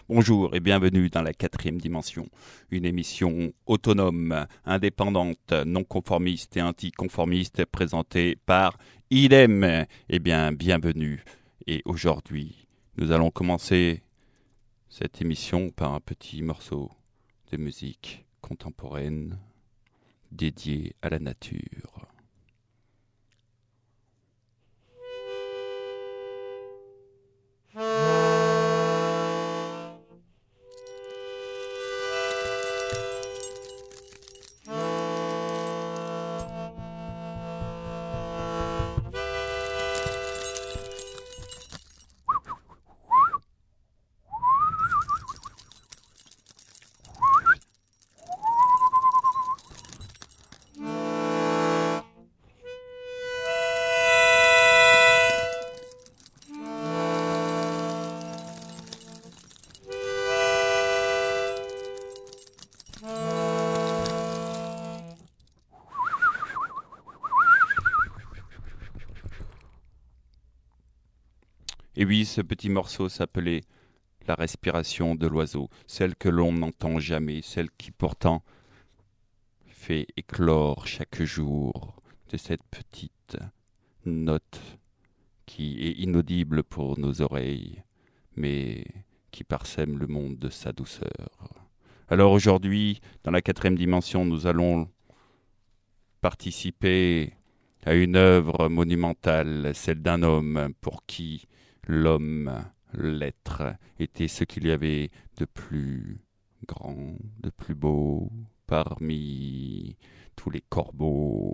Bonjour et bienvenue dans la quatrième dimension, une émission autonome, indépendante, non conformiste et anticonformiste présentée par Idem. Eh bien, bienvenue. Et aujourd'hui, nous allons commencer cette émission par un petit morceau de musique contemporaine dédié à la nature. Et oui, ce petit morceau s'appelait la respiration de l'oiseau, celle que l'on n'entend jamais, celle qui pourtant fait éclore chaque jour de cette petite note qui est inaudible pour nos oreilles, mais qui parsème le monde de sa douceur. Alors aujourd'hui, dans la quatrième dimension, nous allons participer à une œuvre monumentale, celle d'un homme pour qui l'homme, l'être, était ce qu'il y avait de plus grand, de plus beau, parmi tous les corbeaux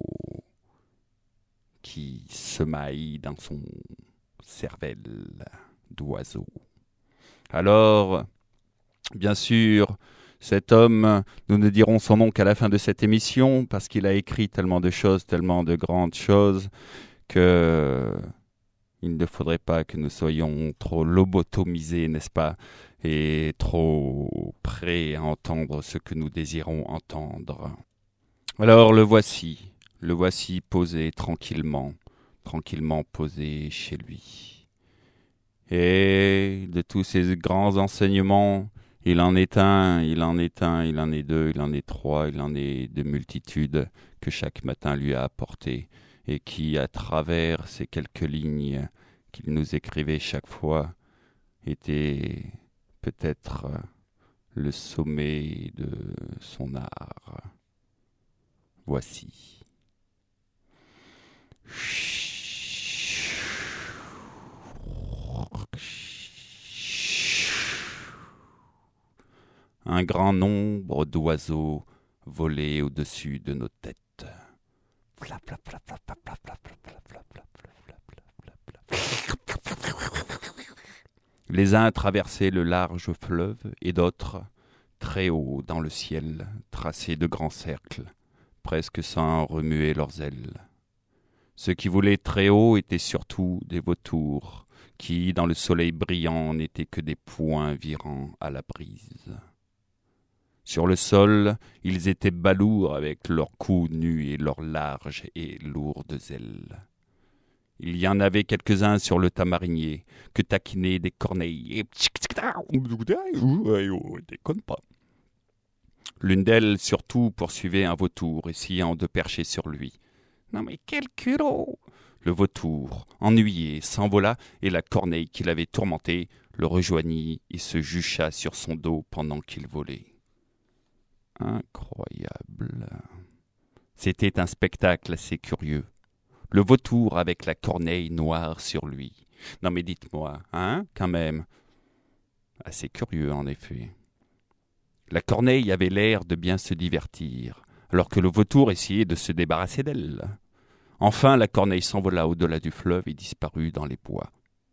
qui semaillent dans son cervelle d'oiseau. Alors, bien sûr, cet homme, nous ne dirons son nom qu'à la fin de cette émission, parce qu'il a écrit tellement de choses, tellement de grandes choses, que il ne faudrait pas que nous soyons trop lobotomisés, n'est-ce pas, et trop prêts à entendre ce que nous désirons entendre. Alors le voici posé tranquillement posé chez lui. Et de tous ces grands enseignements, il en est un, il en est deux, il en est trois, il en est de multitudes que chaque matin lui a apporté et qui, à travers ces quelques lignes qu'il nous écrivait chaque fois, étaient peut-être le sommet de son art. Voici. Un grand nombre d'oiseaux volaient au-dessus de nos têtes. Flap, flap, flap, flap, flap, flap, flap, flap, flap, flap, flap, flap. Les uns traversaient le large fleuve et d'autres, très haut dans le ciel, traçaient de grands cercles, presque sans remuer leurs ailes. Ceux qui volaient très haut étaient surtout des vautours, qui, dans le soleil brillant, n'étaient que des points virants à la brise. Sur le sol, ils étaient balourds avec leurs coups nus et leurs larges et lourdes ailes. Il y en avait quelques-uns sur le tamarinier, que taquinaient des corneilles. Et déconne pas. L'une d'elles, surtout, poursuivait un vautour, essayant de percher sur lui. Non mais quel culot! Le vautour, ennuyé, s'envola, et la corneille qui l'avait tourmenté le rejoignit et se jucha sur son dos pendant qu'il volait. Incroyable. C'était un spectacle assez curieux. Le vautour avec la corneille noire sur lui. Non mais dites-moi, quand même. Assez curieux en effet. La corneille avait l'air de bien se divertir, alors que le vautour essayait de se débarrasser d'elle. Enfin, la corneille s'envola au-delà du fleuve et disparut dans les bois.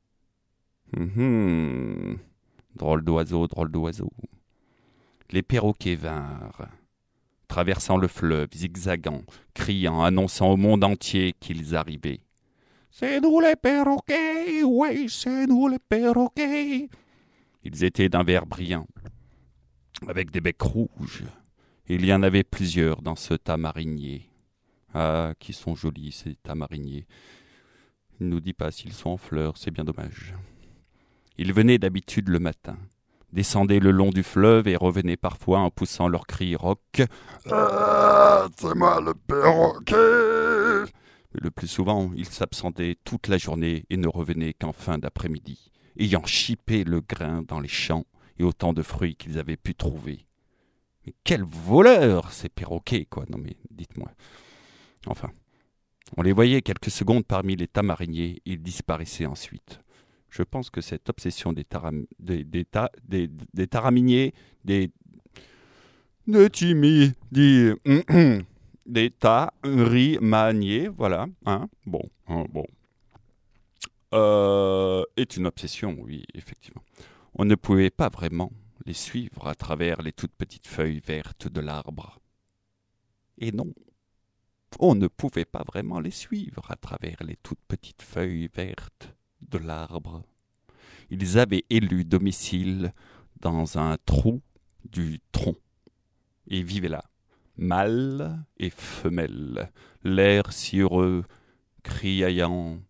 Drôle d'oiseau, drôle d'oiseau. Les perroquets vinrent, traversant le fleuve, zigzagant, criant, annonçant au monde entier qu'ils arrivaient. « C'est nous les perroquets, oui, c'est nous les perroquets !» Ils étaient d'un vert brillant, avec des becs rouges. Il y en avait plusieurs dans ce tamarinier. Ah, qui sont jolis ces tamariniers. Il ne nous dit pas s'ils sont en fleurs, c'est bien dommage. Ils venaient d'habitude le matin, descendaient le long du fleuve et revenaient parfois en poussant leurs cris rauques. C'est moi le perroquet. Mais le plus souvent, ils s'absentaient toute la journée et ne revenaient qu'en fin d'après-midi, ayant chippé le grain dans les champs et autant de fruits qu'ils avaient pu trouver. Mais quels voleurs, ces perroquets, quoi. Non mais, dites-moi. Enfin, on les voyait quelques secondes parmi les tamariniers et ils disparaissaient ensuite. Je pense que cette obsession des taraminiers, des tarimaniers, voilà, est une obsession, oui, effectivement. On ne pouvait pas vraiment les suivre à travers les toutes petites feuilles vertes de l'arbre. Et non, on ne pouvait pas vraiment les suivre à travers les toutes petites feuilles vertes de l'arbre. Ils avaient élu domicile dans un trou du tronc et vivaient là, mâle et femelle, l'air si heureux, criaillant.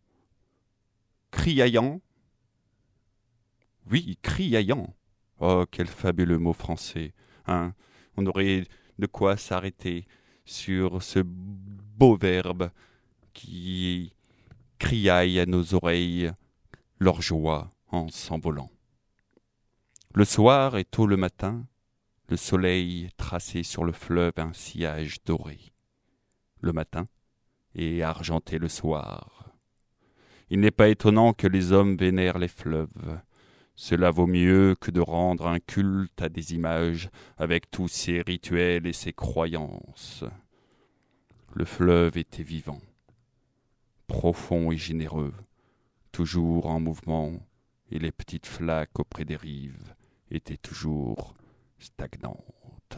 Oui, criaillant. Oh, quel fabuleux mot français, hein. On aurait de quoi s'arrêter sur ce beau verbe qui criaille à nos oreilles leur joie en s'envolant. Le soir et tôt le matin, le soleil traçait sur le fleuve un sillage doré. Le matin et argenté le soir. Il n'est pas étonnant que les hommes vénèrent les fleuves. Cela vaut mieux que de rendre un culte à des images avec tous ses rituels et ses croyances. Le fleuve était vivant, profond et généreux, toujours en mouvement, et les petites flaques auprès des rives étaient toujours stagnantes.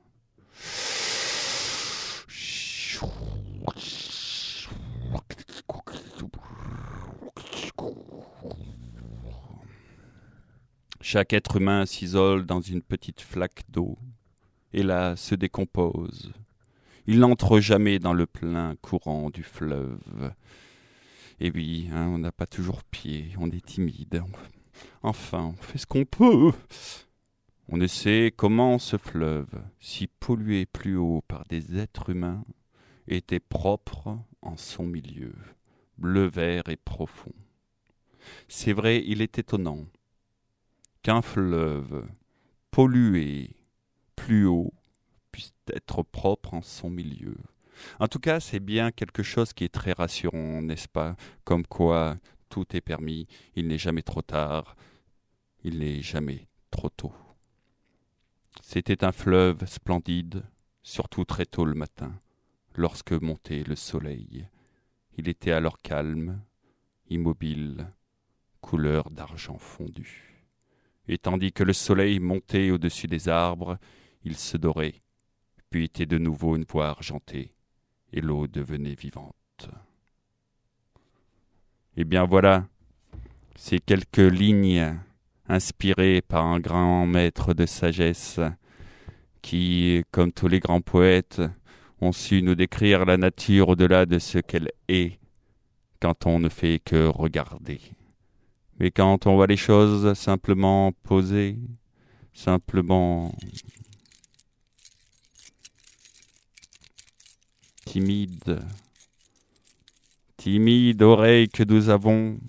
Chaque être humain s'isole dans une petite flaque d'eau, et là se décompose. Il n'entre jamais dans le plein courant du fleuve. Et oui, on n'a pas toujours pied, on est timide. Enfin, on fait ce qu'on peut. On ne sait comment ce fleuve, si pollué plus haut par des êtres humains, était propre en son milieu, bleu-vert et profond. C'est vrai, il est étonnant qu'un fleuve pollué plus haut puisse être propre en son milieu. En tout cas, c'est bien quelque chose qui est très rassurant, n'est-ce pas? Comme quoi, tout est permis, il n'est jamais trop tard, il n'est jamais trop tôt. C'était un fleuve splendide, surtout très tôt le matin, lorsque montait le soleil. Il était alors calme, immobile, couleur d'argent fondu. Et tandis que le soleil montait au-dessus des arbres, il se dorait, puis était de nouveau une voie argentée, et l'eau devenait vivante. Eh bien voilà, ces quelques lignes inspirées par un grand maître de sagesse qui, comme tous les grands poètes, ont su nous décrire la nature au-delà de ce qu'elle est quand on ne fait que regarder. Mais quand on voit les choses simplement posées, simplement timide oreille que nous avons,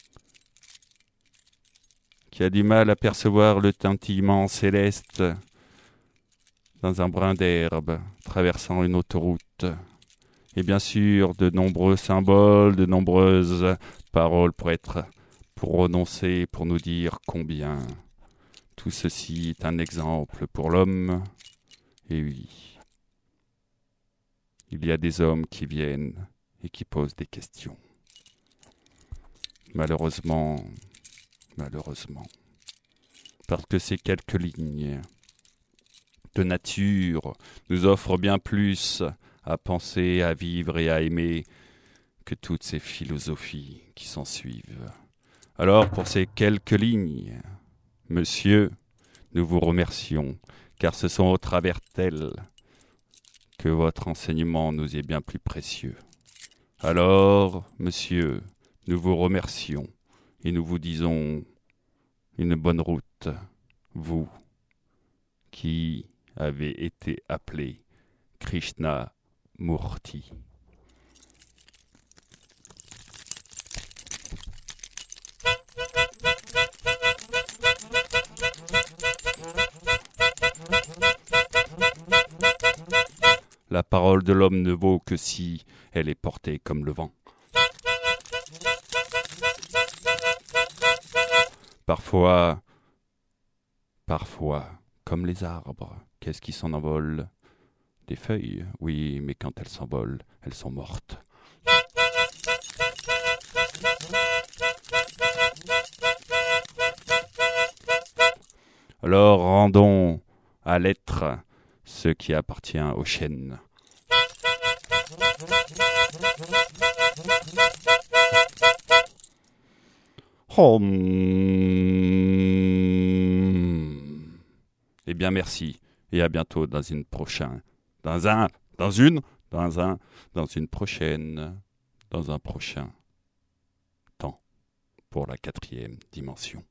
qui a du mal à percevoir le tintillement céleste dans un brin d'herbe traversant une autoroute. Et bien sûr, de nombreux symboles, de nombreuses paroles pour renoncer, pour nous dire combien tout ceci est un exemple pour l'homme. Et oui, il y a des hommes qui viennent et qui posent des questions. Malheureusement, parce que ces quelques lignes de nature nous offrent bien plus à penser, à vivre et à aimer que toutes ces philosophies qui s'en suivent. Alors pour ces quelques lignes, monsieur, nous vous remercions, car ce sont au travers d'elles que votre enseignement nous est bien plus précieux. Alors, monsieur, nous vous remercions et nous vous disons une bonne route vous qui avez été appelé Krishna Murti. La parole de l'homme ne vaut que si elle est portée comme le vent. Parfois, comme les arbres, qu'est-ce qui s'en envole? Des feuilles, oui, mais quand elles s'envolent, elles sont mortes. Alors rendons à l'être ce qui appartient au chêne. Eh bien merci et à bientôt dans une prochaine, dans un prochain temps pour la 4e dimension.